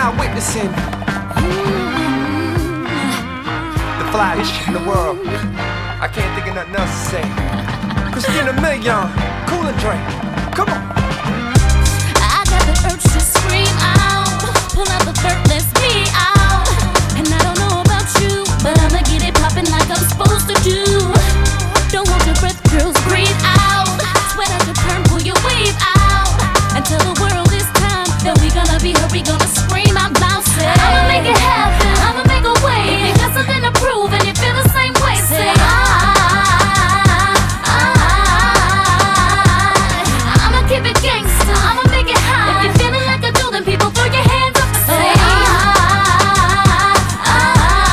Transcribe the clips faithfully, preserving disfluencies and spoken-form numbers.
now witnessing the flyest shit in the world. I can't think of nothing else to say. Christina Milian, Cool and Dre, come on. I got the urge to scream out, pull out the vert, let's be out. And I don't know about you, but I'ma get it poppin' like I'm supposed to do. Don't hold your breath, girls, breathe out. Sweat out your perm, pull your wave out. And tell the world this time that we gonna be her, we gonna scream out loud. Say, I'ma make it happen, I'ma make a way. If you got something to prove and you feel the same way, say I, I, I, I'ma keep it gangsta, I'ma make it high. If you're feeling like I do, then people throw your hands up and say I, I,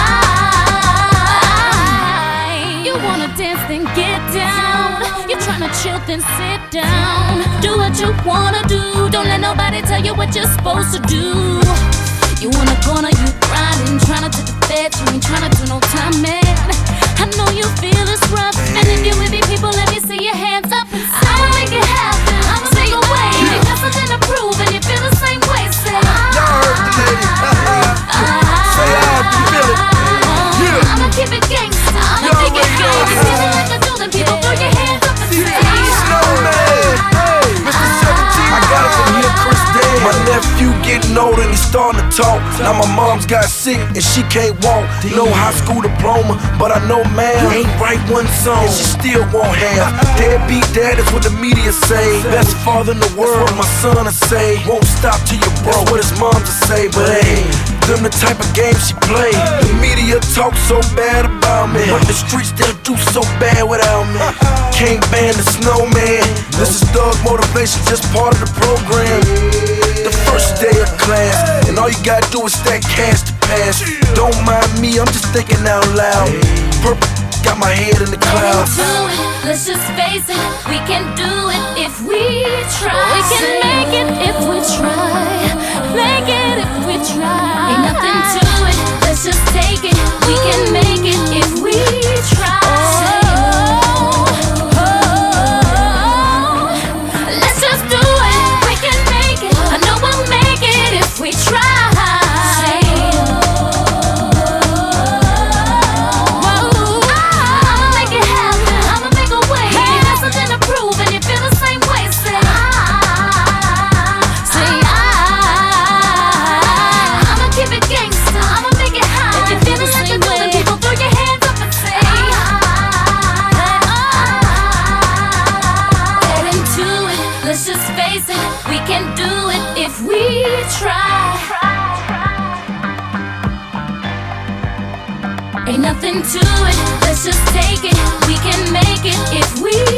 I. You wanna dance, then get down. You're tryna chill, then sit down. Do what you wanna do, don't let nobody tell you what you're supposed to do. You wanna corner, you grinding, tryna to the feds, you ain't tryna do no time, man. I know you feel it's rough, and if you with me, people, let me see your hands up and say I'ma make it happen, I'ma make a way. If you got something to prove and you feel the same way, say Y'all heard the lady. Say I, you feel it. Yeah. I'ma keep it gangsta, I'ma make it high. If you feeling like I do, then people throw your hands up and say Snowman, Mister seventeen, I got it from here, Chris Dan. My nephew getting older and he's starting to talk. Now my mom's got sick and she can't walk. No high school diploma, but I know man ain't write one song and she still won't have. Deadbeat dad is what the media say. Best father in the world, my son to say. Won't stop till you broke, what his mom to say. But hey, them the type of games she play. The media talk so bad about me, but the streets they'll do so bad without me. Can't ban the snowman. This is Thug Motivation, just part of the program. The first day of class, and all you gotta do is stack cash to pass. Don't mind me, I'm just thinking out loud. Purple got my head in the clouds. Let's just face it, we can do it if we try. We can make it if we try. Make it if we try. Ain't nothing to it, let's just take it. We can make it if we try. Let's just do it, we can make it. I know we'll make it if we try. Let's just face it, we can do it if we try. Ain't nothing to it, let's just take it. We can make it if we